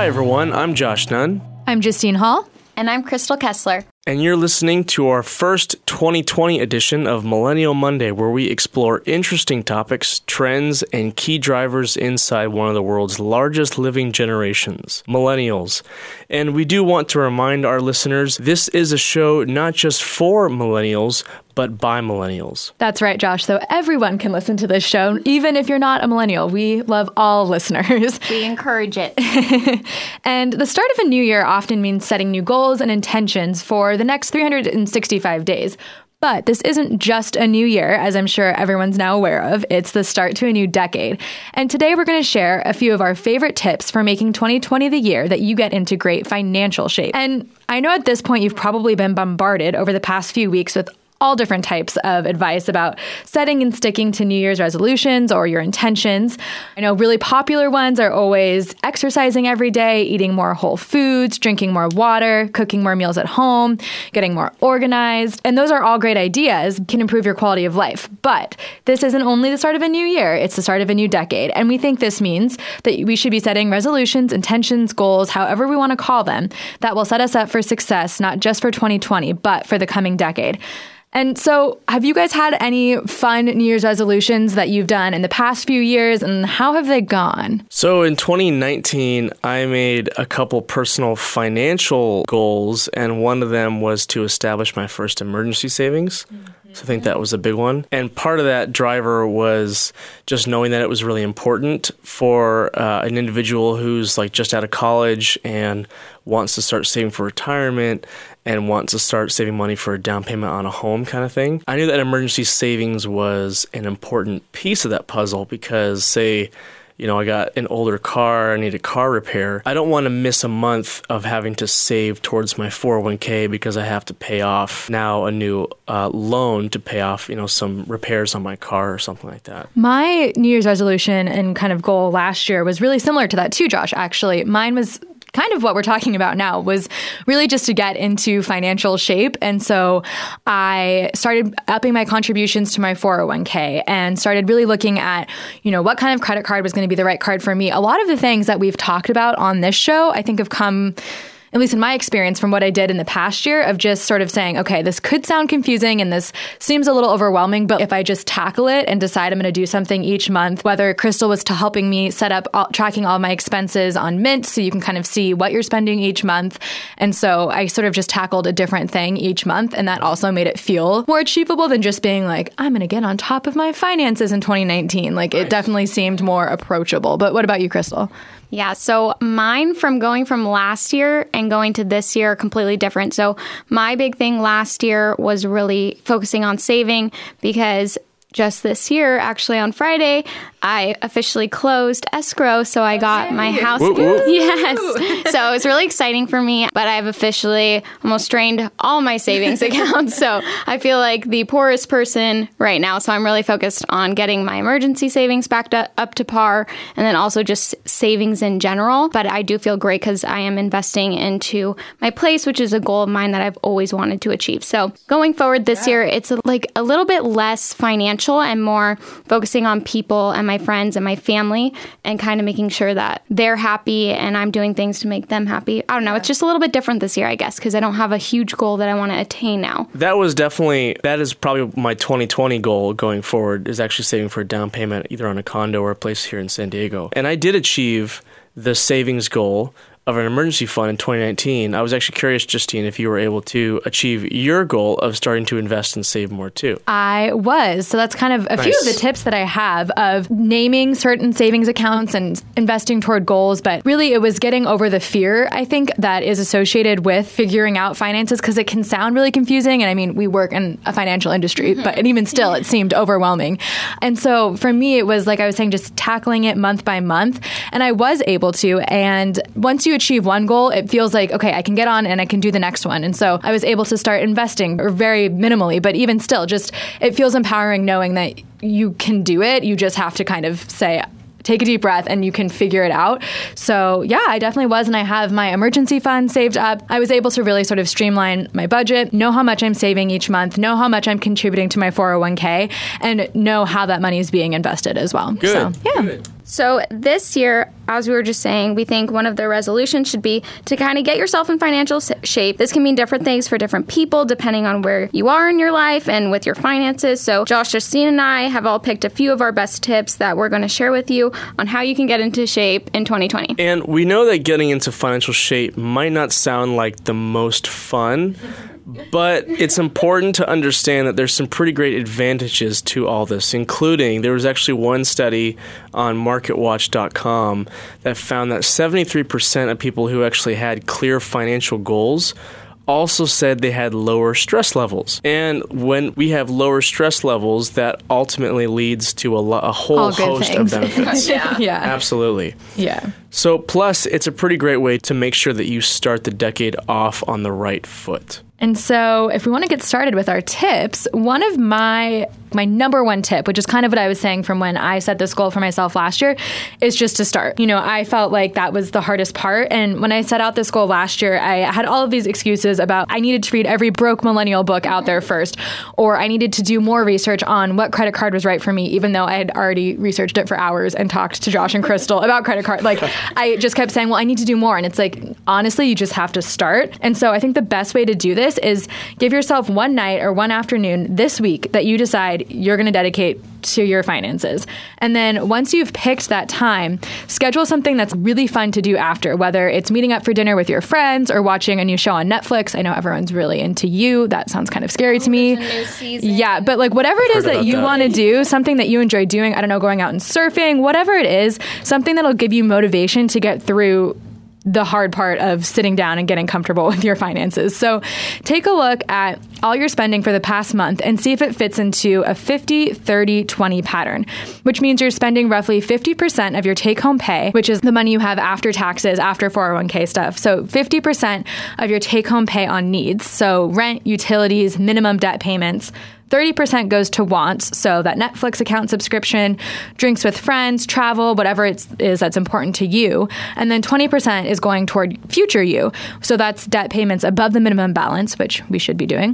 Hi, everyone. I'm Josh Nunn. I'm Justine Hall. And I'm Crystal Kessler. And you're listening to our first 2020 edition of Millennial Monday, where we explore interesting topics, trends, and key drivers inside one of the world's largest living generations, millennials. And we do want to remind our listeners, this is a show not just for millennials, but by millennials. That's right, Josh. So everyone can listen to this show, even if you're not a millennial. We love all listeners. We encourage it. And the start of a new year often means setting new goals and intentions for the next 365 days. But this isn't just a new year, as I'm sure everyone's now aware of. It's the start to a new decade. And today we're going to share a few of our favorite tips for making 2020 the year that you get into great financial shape. And I know at this point you've probably been bombarded over the past few weeks with all different types of advice about setting and sticking to New Year's resolutions or your intentions. I know really popular ones are always exercising every day, eating more whole foods, drinking more water, cooking more meals at home, getting more organized. And those are all great ideas, can improve your quality of life. But this isn't only the start of a new year, it's the start of a new decade. And we think this means that we should be setting resolutions, intentions, goals, however we want to call them, that will set us up for success, not just for 2020, but for the coming decade. And so have you guys had any fun New Year's resolutions that you've done in the past few years, and how have they gone? So in 2019, I made a couple personal financial goals, and one of them was to establish my first emergency savings. So I think that was a big one. And part of that driver was just knowing that it was really important for an individual who's like just out of college and wants to start saving for retirement and wants to start saving money for a down payment on a home kind of thing. I knew that emergency savings was an important piece of that puzzle because, say, I got an older car, I need a car repair. I don't want to miss a month of having to save towards my 401k because I have to pay off now a new loan to pay off, some repairs on my car or something like that. My New Year's resolution and kind of goal last year was really similar to that too, Josh, actually. Mine was kind of what we're talking about now, was really just to get into financial shape. And so I started upping my contributions to my 401k and started really looking at, what kind of credit card was going to be the right card for me. A lot of the things that we've talked about on this show, I think have come, at least in my experience, from what I did in the past year of just sort of saying, okay, this could sound confusing and this seems a little overwhelming, but if I just tackle it and decide I'm going to do something each month, whether Crystal was to helping me set up tracking all my expenses on Mint so you can kind of see what you're spending each month. And so I sort of just tackled a different thing each month, and that also made it feel more achievable than just being like, I'm going to get on top of my finances in 2019. Like, it definitely seemed more approachable. But what about you, Crystal? Yeah, so mine from going from last year and going to this year are completely different. So my big thing last year was really focusing on saving because just this year, actually on Friday, I officially closed escrow, so I got my house. Whoop, whoop. Yes. So it's really exciting for me, but I've officially almost drained all my savings accounts. So I feel like the poorest person right now. So I'm really focused on getting my emergency savings back up to par, and then also just savings in general. But I do feel great because I am investing into my place, which is a goal of mine that I've always wanted to achieve. So going forward this year, it's like a little bit less financial and more focusing on people and my friends and my family and kind of making sure that they're happy and I'm doing things to make them happy. I don't know. It's just a little bit different this year, I guess, because I don't have a huge goal that I want to attain now. That is probably my 2020 goal going forward, is actually saving for a down payment either on a condo or a place here in San Diego. And I did achieve the savings goal of an emergency fund in 2019. I was actually curious, Justine, if you were able to achieve your goal of starting to invest and save more too. I was. So that's kind of a few of the tips that I have of naming certain savings accounts and investing toward goals. But really, it was getting over the fear, I think, that is associated with figuring out finances, because it can sound really confusing. And I mean, we work in a financial industry, but even still, it seemed overwhelming. And so for me, it was like I was saying, just tackling it month by month. And I was able to. And once you achieve one goal, it feels like, okay, I can get on and I can do the next one. And so I was able to start investing, or very minimally, but even still, just it feels empowering knowing that you can do it. You just have to kind of say, take a deep breath and you can figure it out. So yeah, I definitely was. And I have my emergency fund saved up. I was able to really sort of streamline my budget, know how much I'm saving each month, know how much I'm contributing to my 401k, and know how that money is being invested as well. Good. So, yeah. Good. So this year, as we were just saying, we think one of the resolutions should be to kind of get yourself in financial shape. This can mean different things for different people depending on where you are in your life and with your finances. So Josh, Justine, and I have all picked a few of our best tips that we're going to share with you on how you can get into shape in 2020. And we know that getting into financial shape might not sound like the most fun, but it's important to understand that there's some pretty great advantages to all this, including there was actually one study on MarketWatch.com that found that 73% of people who actually had clear financial goals also said they had lower stress levels. And when we have lower stress levels, that ultimately leads to a whole host of benefits. Yeah. Absolutely. Yeah. So plus, it's a pretty great way to make sure that you start the decade off on the right foot. And so if we want to get started with our tips, one of my number one tip, which is kind of what I was saying from when I set this goal for myself last year, is just to start. You know, I felt like that was the hardest part. And when I set out this goal last year, I had all of these excuses about I needed to read every broke millennial book out there first, or I needed to do more research on what credit card was right for me, even though I had already researched it for hours and talked to Josh and Crystal about credit card. Like, I just kept saying, well, I need to do more. And it's like, honestly, you just have to start. And so I think the best way to do this is give yourself one night or one afternoon this week that you decide you're going to dedicate to your finances. And then once you've picked that time, schedule something that's really fun to do after, whether it's meeting up for dinner with your friends or watching a new show on Netflix. I know everyone's really into You. That sounds kind of scary to me. There's a new season. Yeah, but like whatever it is that you want to do, something that you enjoy doing, I don't know, going out and surfing, whatever it is, something that'll give you motivation to get through the hard part of sitting down and getting comfortable with your finances. So take a look at all your spending for the past month and see if it fits into a 50-30-20 pattern, which means you're spending roughly 50% of your take-home pay, which is the money you have after taxes, after 401k stuff. So 50% of your take-home pay on needs. So rent, utilities, minimum debt payments. 30% goes to wants, so that Netflix account subscription, drinks with friends, travel, whatever it is that's important to you. And then 20% is going toward future you. So that's debt payments above the minimum balance, which we should be doing.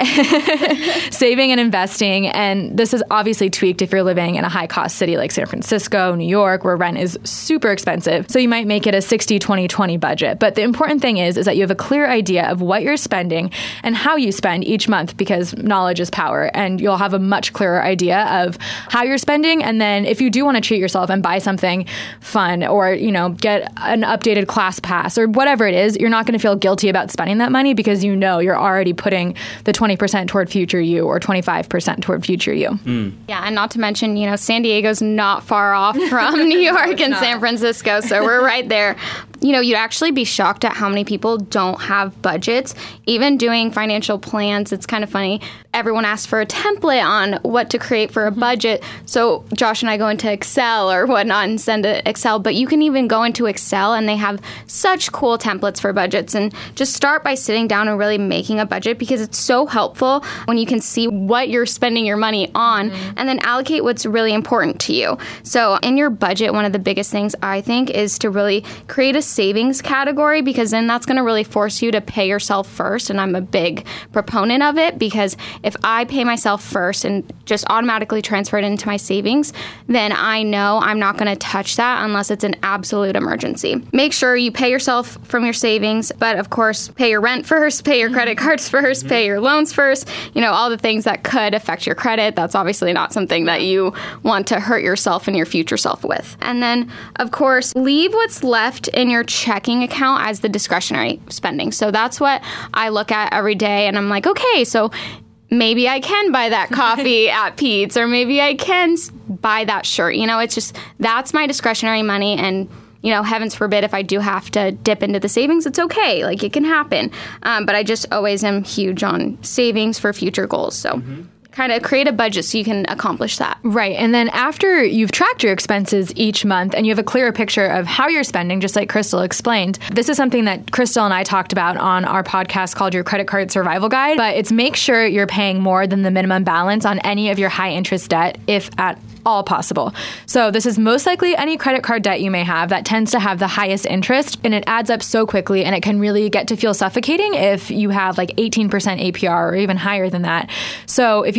Yes. Saving and investing. And this is obviously tweaked if you're living in a high-cost city like San Francisco, New York, where rent is super expensive. So you might make it a 60-20-20 budget. But the important thing is that you have a clear idea of what you're spending and how you spend each month, because knowledge is power. And you'll have a much clearer idea of how you're spending. And then if you do want to treat yourself and buy something fun or, you know, get an updated class pass or whatever it is, you're not going to feel guilty about spending that money because you know you're already putting the 20% toward future you or 25% toward future you. Yeah, and not to mention, you know, San Diego's not far off from New York and San Francisco, so we're right there. You know, you'd actually be shocked at how many people don't have budgets. Even doing financial plans, it's kind of funny. Everyone asks for a template on what to create for a budget. So Josh and I go into Excel or whatnot and send it Excel. But you can even go into Excel and they have such cool templates for budgets. And just start by sitting down and really making a budget, because it's so helpful when you can see what you're spending your money on and then allocate what's really important to you. So in your budget, one of the biggest things I think is to really create a savings category, because then that's going to really force you to pay yourself first. And I'm a big proponent of it, because if I pay myself first and just automatically transfer it into my savings, then I know I'm not going to touch that unless it's an absolute emergency. Make sure you pay yourself from your savings, but of course, pay your rent first, pay your credit cards first, pay your loans first, you know, all the things that could affect your credit. That's obviously not something that you want to hurt yourself and your future self with. And then, of course, leave what's left in your checking account as the discretionary spending. So that's what I look at every day, and I'm like, okay, so maybe I can buy that coffee at Pete's, or maybe I can buy that shirt. You know, it's just, that's my discretionary money. And, you know, heavens forbid if I do have to dip into the savings, it's okay. Like, it can happen. But I just always am huge on savings for future goals. So kind of create a budget so you can accomplish that. Right. And then after you've tracked your expenses each month and you have a clearer picture of how you're spending, just like Crystal explained, this is something that Crystal and I talked about on our podcast called Your Credit Card Survival Guide. But it's make sure you're paying more than the minimum balance on any of your high interest debt, if at all possible. So this is most likely any credit card debt you may have that tends to have the highest interest, and it adds up so quickly, and it can really get to feel suffocating if you have like 18% APR or even higher than that. So if you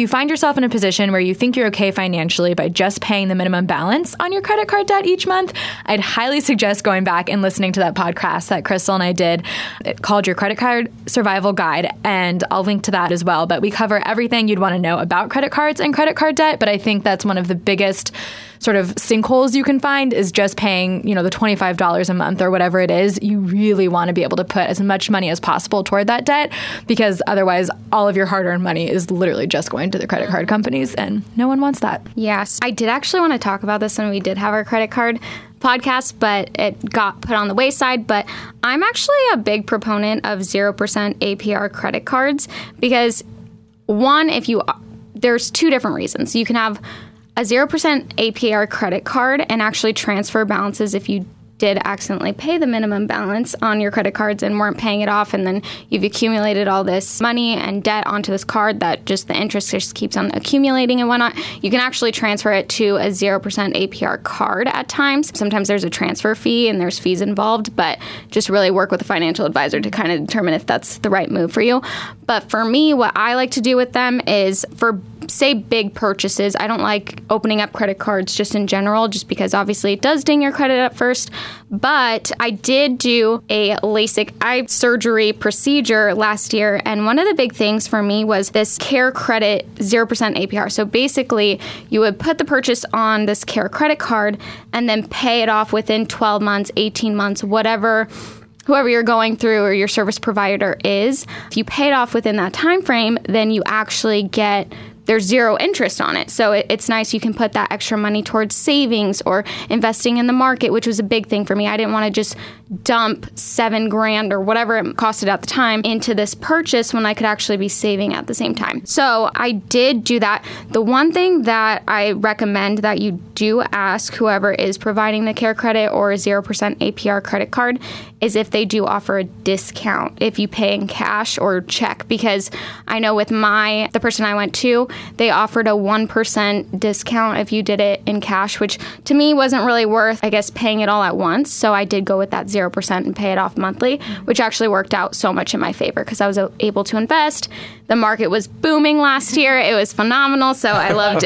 you find yourself in a position where you think you're okay financially by just paying the minimum balance on your credit card debt each month, I'd highly suggest going back and listening to that podcast that Crystal and I did. It called Your Credit Card Survival Guide, and I'll link to that as well. But we cover everything you'd want to know about credit cards and credit card debt, but I think that's one of the biggest sort of sinkholes you can find is just paying, the $25 a month or whatever it is. You really want to be able to put as much money as possible toward that debt, because otherwise all of your hard-earned money is literally just going to the credit card companies, and no one wants that. Yes. I did actually want to talk about this when we did have our credit card podcast, but it got put on the wayside. But I'm actually a big proponent of 0% APR credit cards because, one, there's two different reasons. You can have a 0% APR credit card and actually transfer balances if you did accidentally pay the minimum balance on your credit cards and weren't paying it off, and then you've accumulated all this money and debt onto this card that just the interest just keeps on accumulating and whatnot. You can actually transfer it to a 0% APR card at times. Sometimes there's a transfer fee and there's fees involved, but just really work with a financial advisor to kind of determine if that's the right move for you. But for me, what I like to do with them is for say big purchases. I don't like opening up credit cards just in general, just because obviously it does ding your credit at first. But I did do a LASIK eye surgery procedure last year, and one of the big things for me was this Care Credit 0% APR. So basically, you would put the purchase on this Care Credit card and then pay it off within 12 months, 18 months, whoever you're going through or your service provider is. If you pay it off within that time frame, then you actually there's zero interest on it. So it's nice. You can put that extra money towards savings or investing in the market, which was a big thing for me. I didn't want to just dump $7,000 or whatever it costed at the time into this purchase when I could actually be saving at the same time. So I did do that. The one thing that I recommend that you do ask whoever is providing the Care Credit or a 0% APR credit card is if they do offer a discount if you pay in cash or check, because I know with the person I went to, they offered a 1% discount if you did it in cash, which to me wasn't really worth, I guess, paying it all at once. So I did go with that 0% and pay it off monthly, which actually worked out so much in my favor because I was able to invest. The market was booming last year. It was phenomenal, so I loved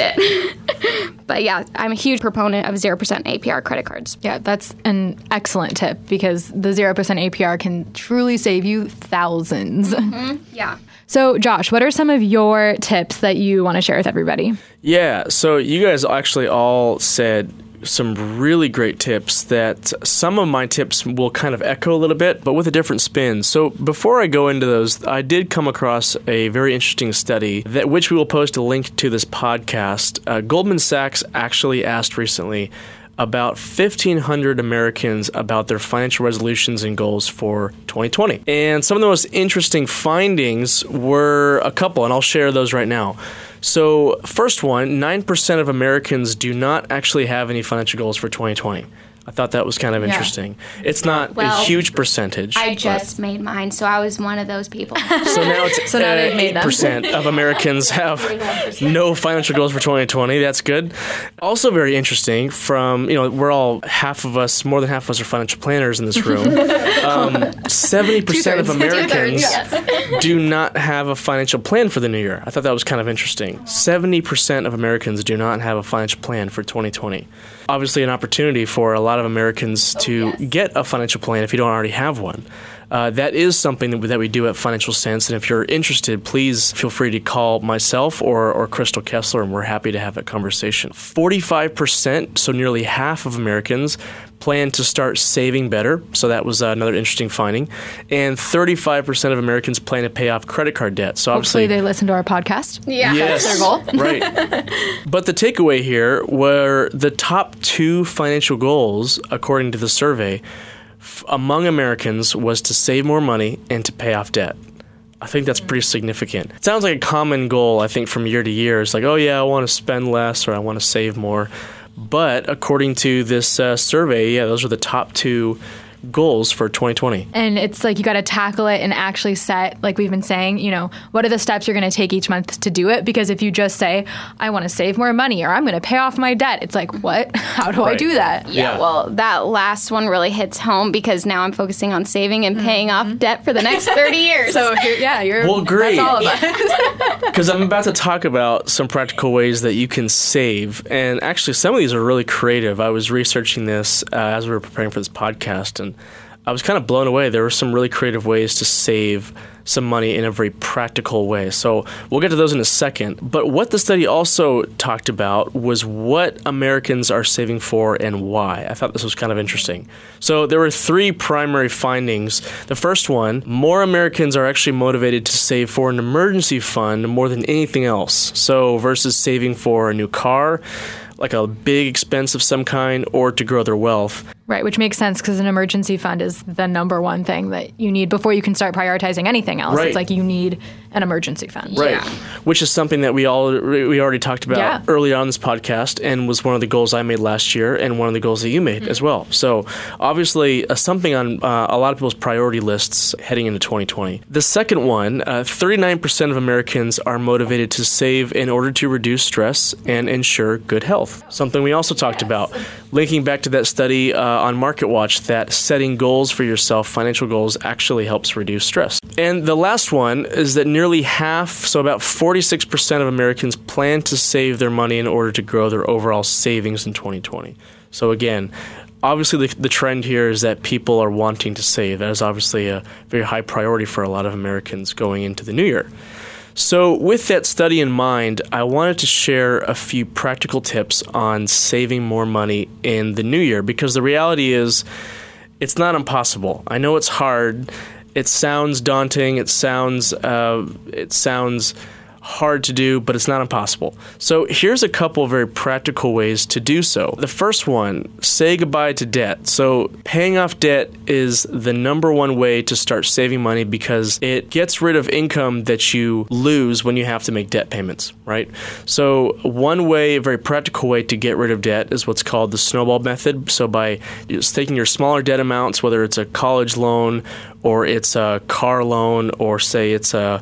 it. But yeah, I'm a huge proponent of 0% APR credit cards. Yeah, that's an excellent tip because the 0% APR can truly save you thousands. Mm-hmm. Yeah. So, Josh, what are some of your tips that you want to share with everybody? Yeah, so you guys actually all said some really great tips that some of my tips will kind of echo a little bit, but with a different spin. So before I go into those, I did come across a very interesting study which we will post a link to this podcast. Goldman Sachs actually asked recently about 1,500 Americans about their financial resolutions and goals for 2020. And some of the most interesting findings were a couple, and I'll share those right now. So first one, 9% of Americans do not actually have any financial goals for 2020. I thought that was kind of interesting. It's not a huge percentage. I just made mine, so I was one of those people. So now it's 8% of Americans have no financial goals for 2020. That's good. Also very interesting from, we're all more than half of us are financial planners in this room. 70% of Americans do not have a financial plan for the new year. I thought that was kind of interesting. 70% of Americans do not have a financial plan for 2020. Obviously an opportunity for a lot of Americans to get a financial plan if you don't already have one. That is something that we do at Financial Sense, and if you're interested, please feel free to call myself or Crystal Kessler, and we're happy to have that conversation. 45%, so nearly half of Americans, plan to start saving better, so that was another interesting finding, and 35% of Americans plan to pay off credit card debt. So hopefully they listen to our podcast. Yeah, yes, that's their goal. Right. But the takeaway here were the top 2 financial goals, according to the survey, among Americans was to save more money and to pay off debt. I think that's pretty significant. It sounds like a common goal, I think, from year to year. It's like, oh yeah, I want to spend less or I want to save more. But according to this survey, those are the top 2 goals for 2020. And it's like you got to tackle it and actually set, like we've been saying, what are the steps you're going to take each month to do it? Because if you just say, I want to save more money or I'm going to pay off my debt, it's like, what? How do I do that? Yeah, well, that last one really hits home because now I'm focusing on saving and paying off debt for the next 30 years. So, you're well, great. That's all of us. Because I'm about to talk about some practical ways that you can save. And actually, some of these are really creative. I was researching this as we were preparing for this podcast, and I was kind of blown away. There were some really creative ways to save some money in a very practical way. So we'll get to those in a second. But what the study also talked about was what Americans are saving for and why. I thought this was kind of interesting. So there were 3 primary findings. The first one, more Americans are actually motivated to save for an emergency fund more than anything else. So versus saving for a new car, like a big expense of some kind, or to grow their wealth. Right, which makes sense because an emergency fund is the number one thing that you need before you can start prioritizing anything else. Right. It's like you need an emergency fund. Right, which is something that we already talked about early on in this podcast and was one of the goals I made last year and one of the goals that you made as well. So obviously something on a lot of people's priority lists heading into 2020. The second one, 39% of Americans are motivated to save in order to reduce stress and ensure good health. Something we also talked about, linking back to that study on MarketWatch that setting goals for yourself, financial goals, actually helps reduce stress. And the last one is that nearly half, so about 46% of Americans plan to save their money in order to grow their overall savings in 2020. So again, obviously the trend here is that people are wanting to save. That is obviously a very high priority for a lot of Americans going into the new year. So with that study in mind, I wanted to share a few practical tips on saving more money in the new year, because the reality is it's not impossible. I know it's hard. It sounds daunting. It sounds hard to do, but it's not impossible. So here's a couple very practical ways to do so. The first one, say goodbye to debt. So paying off debt is the number one way to start saving money because it gets rid of income that you lose when you have to make debt payments, right? So one way, a very practical way to get rid of debt is what's called the snowball method. So by just taking your smaller debt amounts, whether it's a college loan or it's a car loan or say it's a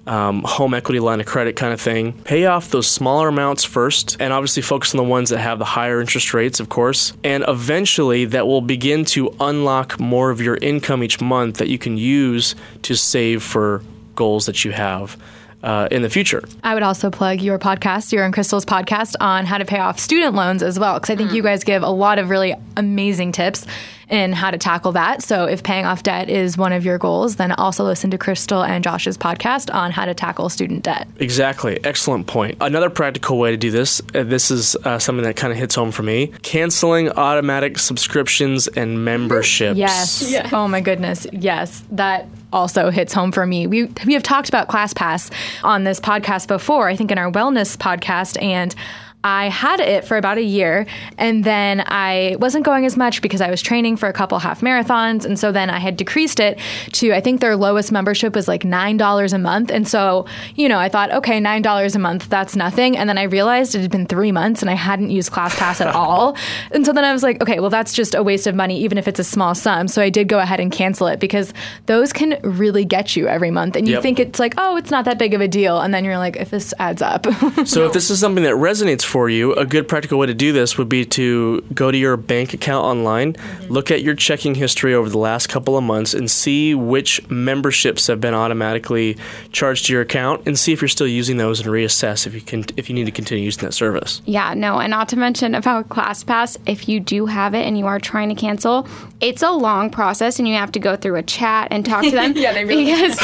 home equity line of credit kind of thing. Pay off those smaller amounts first and obviously focus on the ones that have the higher interest rates, of course. And eventually that will begin to unlock more of your income each month that you can use to save for goals that you have in the future. I would also plug your podcast, your and Crystal's podcast on how to pay off student loans as well, because I think you guys give a lot of really amazing tips in how to tackle that. So if paying off debt is one of your goals, then also listen to Crystal and Josh's podcast on how to tackle student debt. Exactly. Excellent point. Another practical way to do this, this is something that kind of hits home for me, canceling automatic subscriptions and memberships. Yes. Oh my goodness. Yes. That also hits home for me. We have talked about ClassPass on this podcast before, I think in our wellness podcast, and I had it for about a year, and then I wasn't going as much because I was training for a couple half marathons, and so then I had decreased it to, I think their lowest membership was like $9 a month, and so, I thought, okay, $9 a month, that's nothing, and then I realized it had been 3 months, and I hadn't used ClassPass at all, and so then I was like, okay, well, that's just a waste of money, even if it's a small sum, so I did go ahead and cancel it, because those can really get you every month, and you think it's like, oh, it's not that big of a deal, and then you're like, if this adds up. So if this is something that resonates for you, a good practical way to do this would be to go to your bank account online, look at your checking history over the last couple of months and see which memberships have been automatically charged to your account and see if you're still using those and reassess if you need to continue using that service. Yeah, no, and not to mention about ClassPass, if you do have it and you are trying to cancel, it's a long process and you have to go through a chat and talk to them. Yeah, they really because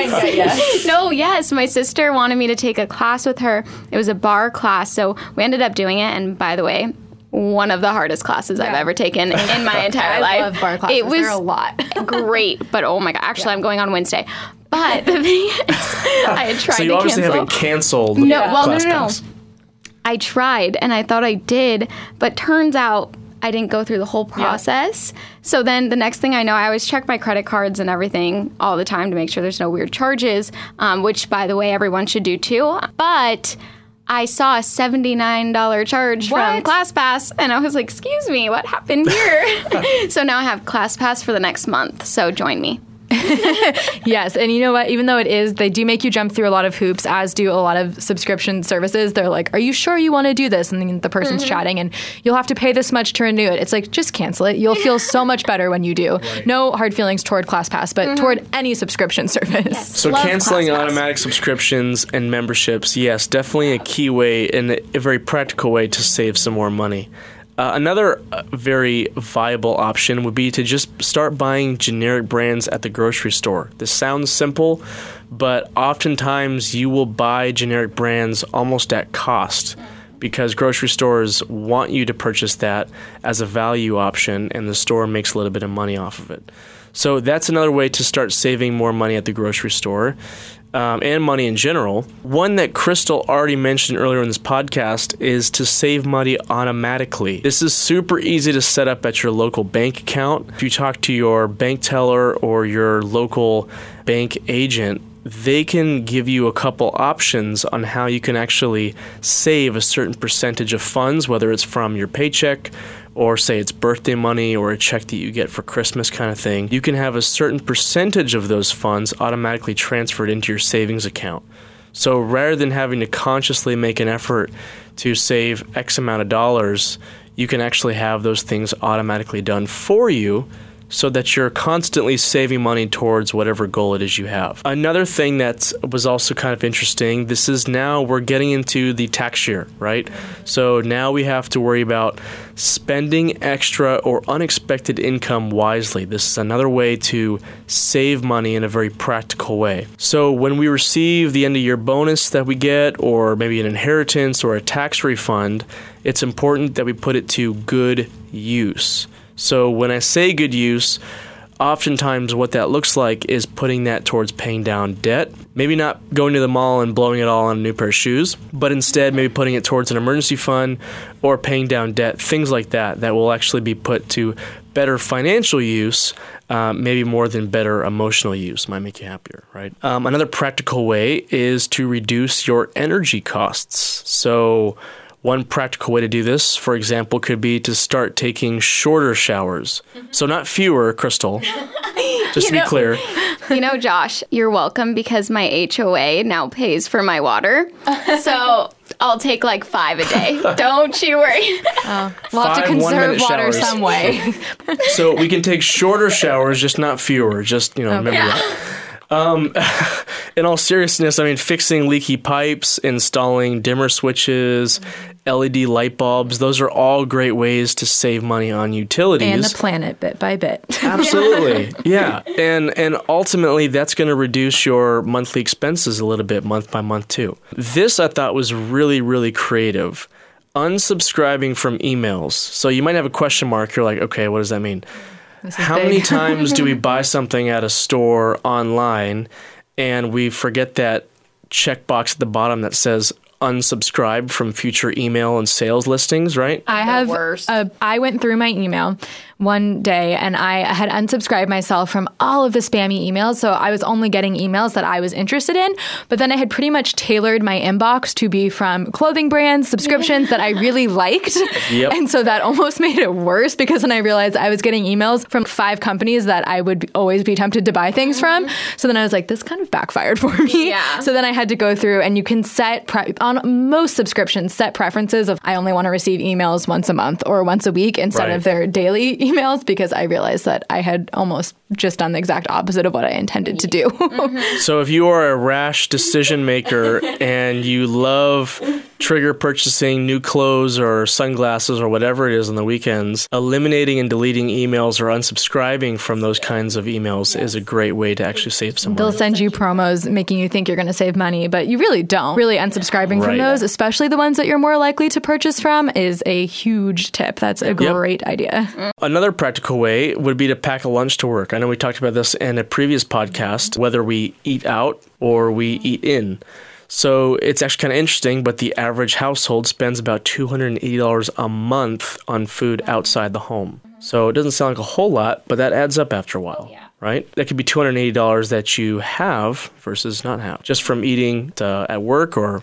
my sister wanted me to take a class with her. It was a bar class, so we ended up doing it, and by the way, one of the hardest classes I've ever taken in my entire life. I love bar classes. It was They're a lot. great, but oh my God, actually I'm going on Wednesday. But the thing is, I had tried to cancel. So you obviously haven't canceled ClassPass. I tried, and I thought I did, but turns out I didn't go through the whole process. Yeah. So then the next thing I know, I always check my credit cards and everything all the time to make sure there's no weird charges, which, by the way, everyone should do too. But I saw a $79 charge from ClassPass, and I was like, excuse me, what happened here? So now I have ClassPass for the next month, so join me. Yes, and you know what? Even though they do make you jump through a lot of hoops, as do a lot of subscription services. They're like, are you sure you want to do this? And then the person's chatting, and you'll have to pay this much to renew it. It's like, just cancel it. You'll feel so much better when you do. Right. No hard feelings toward ClassPass, but toward any subscription service. Yes. So canceling ClassPass. Automatic subscriptions and memberships, yes, definitely a key way and a very practical way to save some more money. Another very viable option would be to just start buying generic brands at the grocery store. This sounds simple, but oftentimes you will buy generic brands almost at cost because grocery stores want you to purchase that as a value option, and the store makes a little bit of money off of it. So that's another way to start saving more money at the grocery store. And money in general. One that Crystal already mentioned earlier in this podcast is to save money automatically. This is super easy to set up at your local bank account. If you talk to your bank teller or your local bank agent, they can give you a couple options on how you can actually save a certain percentage of funds, whether it's from your paycheck or say it's birthday money or a check that you get for Christmas kind of thing. You can have a certain percentage of those funds automatically transferred into your savings account. So rather than having to consciously make an effort to save X amount of dollars, you can actually have those things automatically done for you so that you're constantly saving money towards whatever goal it is you have. Another thing that was also kind of interesting, this is now we're getting into the tax year, right? So now we have to worry about spending extra or unexpected income wisely. This is another way to save money in a very practical way. So when we receive the end of year bonus that we get, or maybe an inheritance or a tax refund, it's important that we put it to good use. So when I say good use, oftentimes what that looks like is putting that towards paying down debt. Maybe not going to the mall and blowing it all on a new pair of shoes, but instead maybe putting it towards an emergency fund or paying down debt, things like that will actually be put to better financial use, maybe more than better emotional use. Might make you happier, right? Another practical way is to reduce your energy costs. So one practical way to do this, for example, could be to start taking shorter showers. So not fewer, Crystal, just to be clear. You know, Josh, you're welcome because my HOA now pays for my water. So I'll take like 5 a day. Don't you worry. We'll have to conserve water some way. So we can take shorter showers, just not fewer. Just, remember that. In all seriousness, I mean, fixing leaky pipes, installing dimmer switches, LED light bulbs, those are all great ways to save money on utilities. And the planet bit by bit. Absolutely. Yeah. And ultimately, that's going to reduce your monthly expenses a little bit month by month, too. This, I thought, was really, really creative. Unsubscribing from emails. So you might have a question mark. You're like, okay, what does that mean? How many times do we buy something at a store online and we forget that checkbox at the bottom that says unsubscribe from future email and sales listings, right? I went through my email one day and I had unsubscribed myself from all of the spammy emails. So I was only getting emails that I was interested in. But then I had pretty much tailored my inbox to be from clothing brands, subscriptions that I really liked. Yep. And so that almost made it worse because then I realized I was getting emails from 5 companies that I would always be tempted to buy things from. So then I was like, this kind of backfired for me. Yeah. So then I had to go through, and you can set, on most subscriptions, set preferences of I only want to receive emails once a month or once a week instead of their daily emails, because I realized that I had almost just done the exact opposite of what I intended to do. So if you are a rash decision maker and you love trigger purchasing new clothes or sunglasses or whatever it is on the weekends, eliminating and deleting emails or unsubscribing from those kinds of emails is a great way to actually save some money. They'll send you promos making you think you're going to save money, but you really don't. Really unsubscribing from those, especially the ones that you're more likely to purchase from, is a huge tip. That's a great idea. Another practical way would be to pack a lunch to work. I know we talked about this in a previous podcast, whether we eat out or we eat in. So it's actually kind of interesting, but the average household spends about $280 a month on food outside the home. So it doesn't sound like a whole lot, but that adds up after a while, right? That could be $280 that you have versus not have, just from eating at work or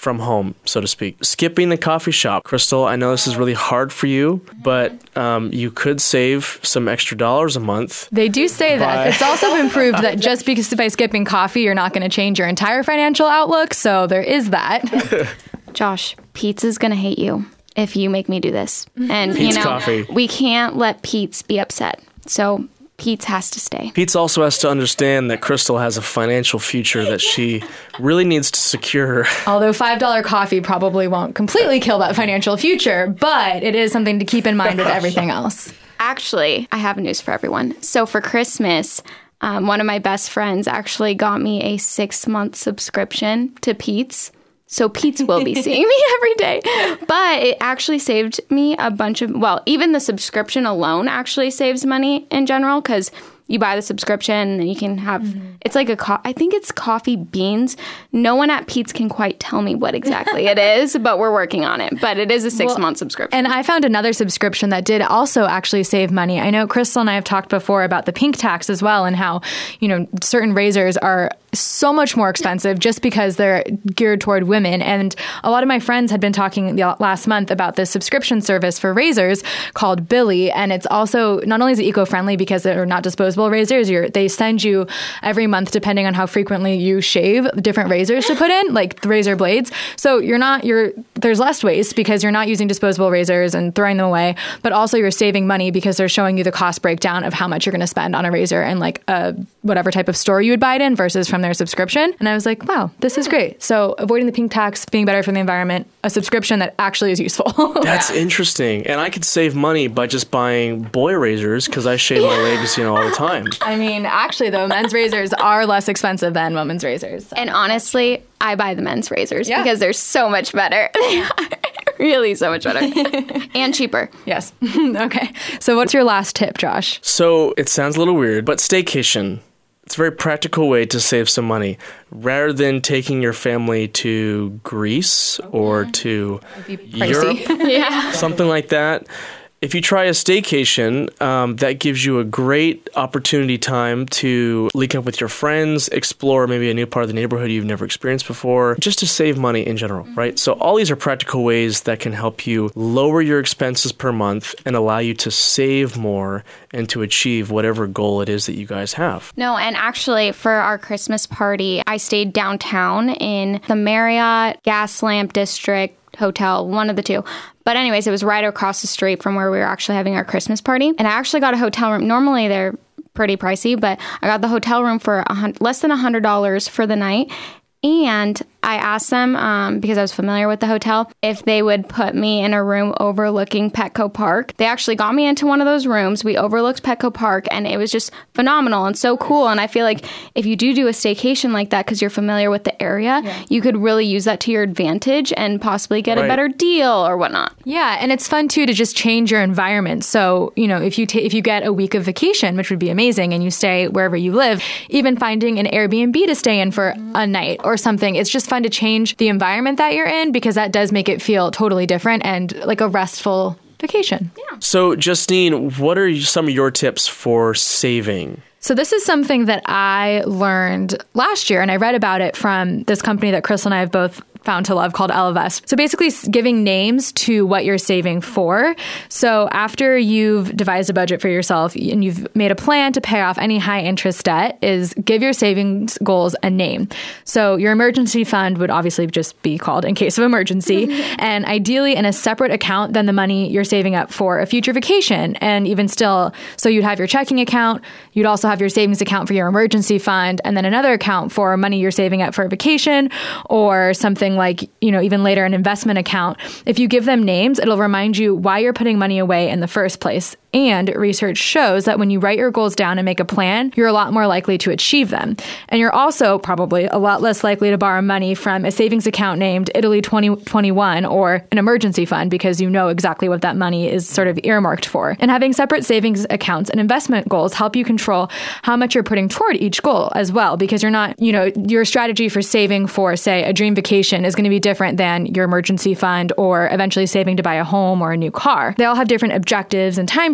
from home, so to speak. Skipping the coffee shop. Crystal, I know this is really hard for you, but you could save some extra dollars a month. They do say that. It's also been proved that just because by skipping coffee, you're not going to change your entire financial outlook. So there is that. Josh, Pete's going to hate you if you make me do this. And, Pete's coffee. We can't let Pete's be upset. So Pete's has to stay. Pete's also has to understand that Crystal has a financial future that she really needs to secure. Although $5 coffee probably won't completely kill that financial future, but it is something to keep in mind with everything else. Actually, I have news for everyone. So for Christmas, one of my best friends actually got me a 6-month subscription to Pete's. So Pete's will be seeing me every day. But it actually saved me a bunch of, even the subscription alone actually saves money in general, because you buy the subscription and you can have, it's like I think it's coffee beans. No one at Pete's can quite tell me what exactly it is, but we're working on it. But it is a 6-month subscription. And I found another subscription that did also actually save money. I know Crystal and I have talked before about the pink tax as well, and how, certain razors are so much more expensive just because they're geared toward women. And a lot of my friends had been talking last month about this subscription service for razors called Billy. And it's also, not only is it eco-friendly because they're not disposable razors, they send you every month, depending on how frequently you shave, different razors to put in, like the razor blades. So there's less waste because you're not using disposable razors and throwing them away, but also you're saving money because they're showing you the cost breakdown of how much you're going to spend on a razor and like whatever type of store you would buy it in versus from their subscription. And I was like, wow, this is great. So avoiding the pink tax, being better for the environment, a subscription that actually is useful. That's interesting. And I could save money by just buying boy razors because I shave my legs, all the time. I mean, actually though, men's razors are less expensive than women's razors. So. And honestly, I buy the men's razors because they're so much better. They are really so much better. And cheaper. Yes. Okay. So what's your last tip, Josh? So it sounds a little weird, but staycation. It's a very practical way to save some money. Rather than taking your family to Greece or to Europe, something like that, if you try a staycation, that gives you a great opportunity time to link up with your friends, explore maybe a new part of the neighborhood you've never experienced before, just to save money in general, right? So all these are practical ways that can help you lower your expenses per month and allow you to save more and to achieve whatever goal it is that you guys have. No, and actually for our Christmas party, I stayed downtown in the Marriott Gaslamp District Hotel, one of the two. But anyways, it was right across the street from where we were actually having our Christmas party. And I actually got a hotel room. Normally they're pretty pricey, but I got the hotel room for less than $100 for the night. And I asked them, because I was familiar with the hotel, if they would put me in a room overlooking Petco Park. They actually got me into one of those rooms. We overlooked Petco Park, and it was just phenomenal and so cool. And I feel like if you do a staycation like that, because you're familiar with the area, you could really use that to your advantage and possibly get a better deal or whatnot. Yeah, and it's fun, too, to just change your environment. So, if you get a week of vacation, which would be amazing, and you stay wherever you live, even finding an Airbnb to stay in for a night or something, it's just fun to change the environment that you're in because that does make it feel totally different and like a restful vacation. Yeah. So, Justine, what are some of your tips for saving? So this is something that I learned last year, and I read about it from this company that Crystal and I have both found to love called Ellevest. So basically giving names to what you're saving for. So after you've devised a budget for yourself and you've made a plan to pay off any high interest debt, is give your savings goals a name. So your emergency fund would obviously just be called in case of emergency, and ideally in a separate account than the money you're saving up for a future vacation. And even still, so you'd have your checking account, you'd also have your savings account for your emergency fund, and then another account for money you're saving up for a vacation or something like, even later an investment account. If you give them names, it'll remind you why you're putting money away in the first place. And research shows that when you write your goals down and make a plan, you're a lot more likely to achieve them. And you're also probably a lot less likely to borrow money from a savings account named Italy 2021 or an emergency fund because you know exactly what that money is sort of earmarked for. And having separate savings accounts and investment goals help you control how much you're putting toward each goal as well, because you're not, your strategy for saving for, say, a dream vacation is going to be different than your emergency fund or eventually saving to buy a home or a new car. They all have different objectives and time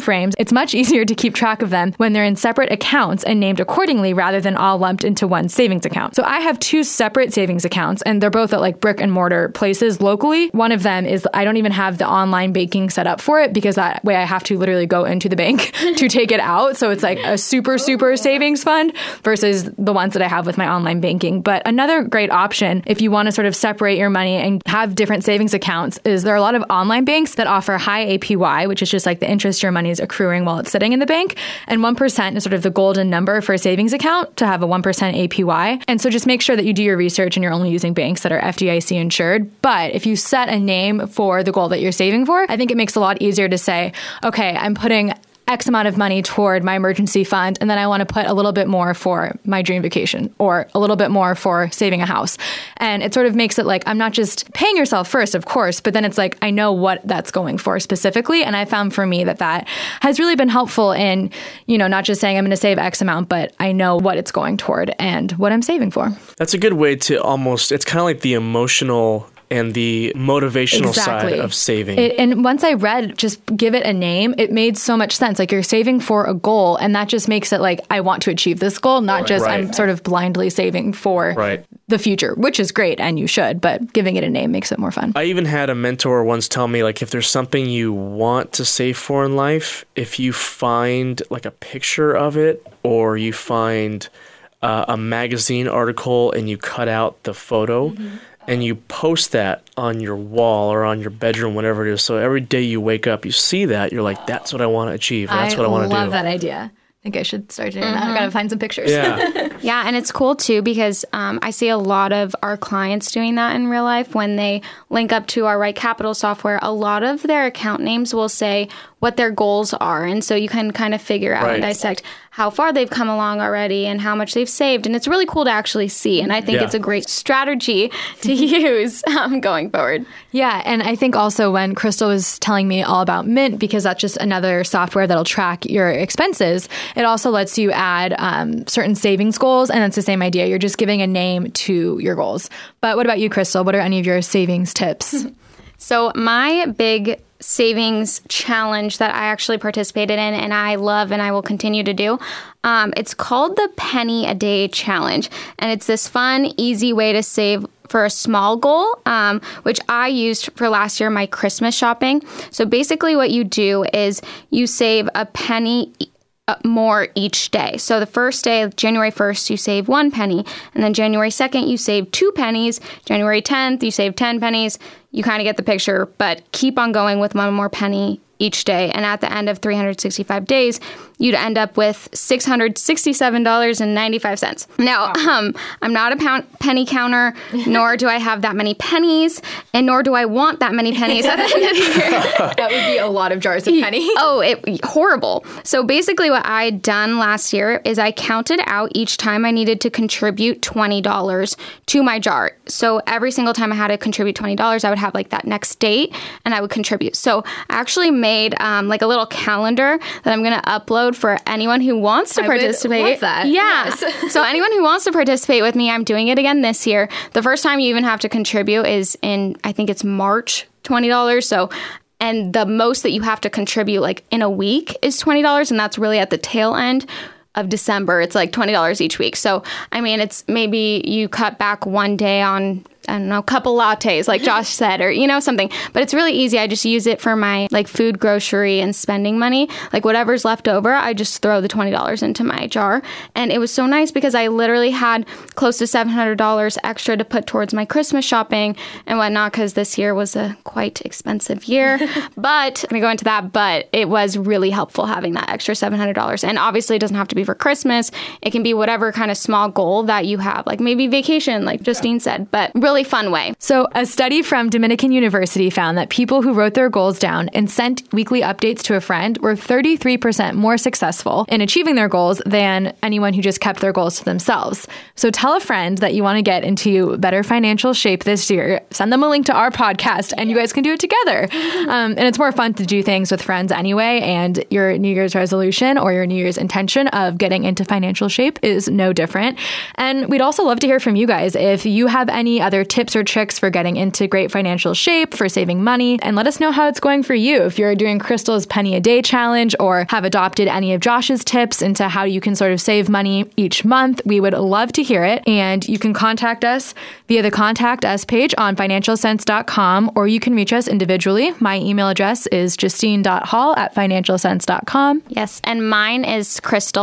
frames, it's much easier to keep track of them when they're in separate accounts and named accordingly rather than all lumped into one savings account. So I have 2 separate savings accounts, and they're both at like brick and mortar places locally. One of them is I don't even have the online banking set up for it because that way I have to literally go into the bank to take it out. So it's like a super savings fund versus the ones that I have with my online banking. But another great option if you want to sort of separate your money and have different savings accounts is there are a lot of online banks that offer high APY, which is just like the interest your money is accruing while it's sitting in the bank. And 1% is sort of the golden number for a savings account to have a 1% APY. And so just make sure that you do your research and you're only using banks that are FDIC insured. But if you set a name for the goal that you're saving for, I think it makes it a lot easier to say, okay, I'm putting X amount of money toward my emergency fund, and then I want to put a little bit more for my dream vacation or a little bit more for saving a house. And it sort of makes it like I'm not just paying yourself first, of course, but then it's like I know what that's going for specifically. And I found for me that has really been helpful in, not just saying I'm going to save X amount, but I know what it's going toward and what I'm saving for. That's a good way to it's kind of like the emotional and the motivational side of saving. And once I read, just give it a name, it made so much sense. Like you're saving for a goal, and that just makes it like, I want to achieve this goal, not just I'm sort of blindly saving for the future, which is great, and you should, but giving it a name makes it more fun. I even had a mentor once tell me, like, if there's something you want to save for in life, if you find like a picture of it, or you find a magazine article and you cut out the photo, and you post that on your wall or on your bedroom, whatever it is. So every day you wake up, you see that, you're like, that's what I want to achieve. That's what I want to do. I love that idea. I think I should start doing that. I've got to find some pictures. Yeah. Yeah, and it's cool too because I see a lot of our clients doing that in real life when they link up to our Right Capital software. A lot of their account names will say what their goals are. And so you can kind of figure out and dissect how far they've come along already and how much they've saved. And it's really cool to actually see. And I think it's a great strategy to use going forward. Yeah. And I think also when Crystal was telling me all about Mint, because that's just another software that'll track your expenses, it also lets you add certain savings goals. And it's the same idea. You're just giving a name to your goals. But what about you, Crystal? What are any of your savings tips? So my big savings challenge that I actually participated in and I love and I will continue to do, it's called the Penny a Day Challenge. And it's this fun, easy way to save for a small goal, which I used for last year, my Christmas shopping. So basically what you do is you save a penny more each day. So the first day, January 1st, you save 1 penny. And then January 2nd, you save 2 pennies. January 10th, you save 10 pennies. You kind of get the picture, but keep on going with 1 more penny each day. And at the end of 365 days, you'd end up with $667.95. Now, I'm not a penny counter, nor do I have that many pennies, and nor do I want that many pennies at the end of the year. That would be a lot of jars of pennies. Horrible. So basically what I'd done last year is I counted out each time I needed to contribute $20 to my jar. So every single time I had to contribute $20, I would have like that next date and I would contribute. So I actually made like a little calendar that I'm going to upload for anyone who wants to participate. I would love that. Yeah. Yes. So anyone who wants to participate with me, I'm doing it again this year. The first time you even have to contribute is in, I think it's March, $20. So, and the most that you have to contribute like in a week is $20. And that's really at the tail end of December. It's like $20 each week. So, I mean, it's maybe you cut back one day on, I don't know, a couple lattes, like Josh said, or, something. But it's really easy. I just use it for my like food, grocery, and spending money. Like whatever's left over, I just throw the $20 into my jar. And it was so nice because I literally had close to $700 extra to put towards my Christmas shopping and whatnot, because this year was a quite expensive year. But I'm going to go into that. But it was really helpful having that extra $700. And obviously it doesn't have to be for Christmas. It can be whatever kind of small goal that you have, like maybe vacation, like Justine said, but really fun way. So a study from Dominican University found that people who wrote their goals down and sent weekly updates to a friend were 33% more successful in achieving their goals than anyone who just kept their goals to themselves. So tell a friend that you want to get into better financial shape this year. Send them a link to our podcast and you guys can do it together. And it's more fun to do things with friends anyway. And your New Year's resolution or your New Year's intention of getting into financial shape is no different. And we'd also love to hear from you guys. If you have any other tips or tricks for getting into great financial shape, for saving money, and let us know how it's going for you. If you're doing Crystal's Penny a Day challenge or have adopted any of Josh's tips into how you can sort of save money each month, we would love to hear it. And you can contact us via the Contact Us page on financialsense.com, or you can reach us individually. My email address is justine.hall@financialsense.com. Yes, and mine is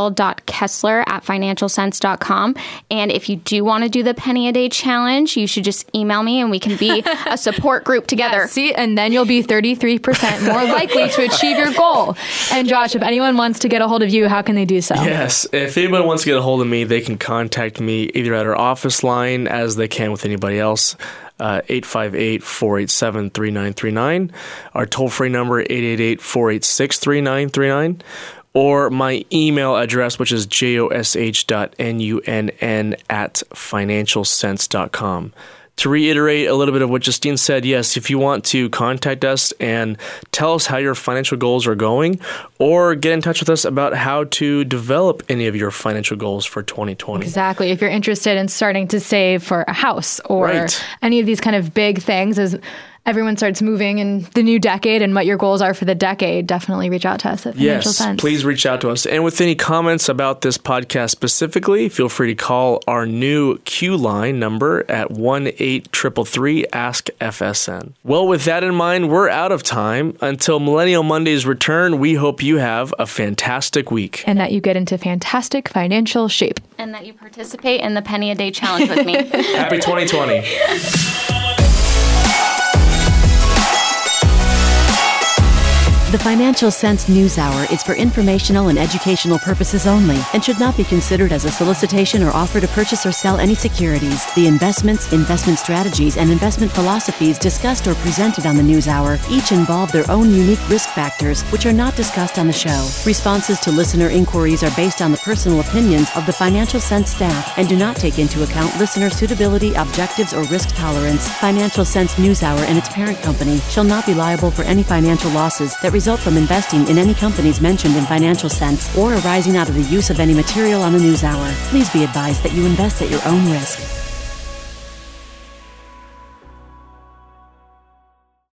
crystal.kessler@financialsense.com. And if you do want to do the Penny a Day challenge, you should just email me and we can be a support group together. Yeah, see, and then you'll be 33% more likely to achieve your goal. And Josh, if anyone wants to get a hold of you, how can they do so? Yes, if anyone wants to get a hold of me, they can contact me either at our office line as they can with anybody else. 858-487-3939. Our toll-free number, 888-486-3939. Or my email address, which is josh.nunn@financialsense.com. To reiterate a little bit of what Justine said, yes, if you want to contact us and tell us how your financial goals are going, or get in touch with us about how to develop any of your financial goals for 2020. Exactly. If you're interested in starting to save for a house or any of these kind of big things, as everyone starts moving in the new decade and what your goals are for the decade, definitely reach out to us at Financial Sense. Yes, please reach out to us. And with any comments about this podcast specifically, feel free to call our new Q line number at 1-833-ASK-FSN. Well, with that in mind, we're out of time. Until Millennial Monday's return, we hope you have a fantastic week. And that you get into fantastic financial shape. And that you participate in the Penny a Day challenge with me. Happy 2020. The Financial Sense News Hour is for informational and educational purposes only and should not be considered as a solicitation or offer to purchase or sell any securities. The investments, investment strategies, and investment philosophies discussed or presented on the News Hour each involve their own unique risk factors, which are not discussed on the show. Responses to listener inquiries are based on the personal opinions of the Financial Sense staff and do not take into account listener suitability, objectives, or risk tolerance. Financial Sense News Hour and its parent company shall not be liable for any financial losses that result from investing in any companies mentioned in Financial Sense or arising out of the use of any material on the News Hour. Please be advised that you invest at your own risk.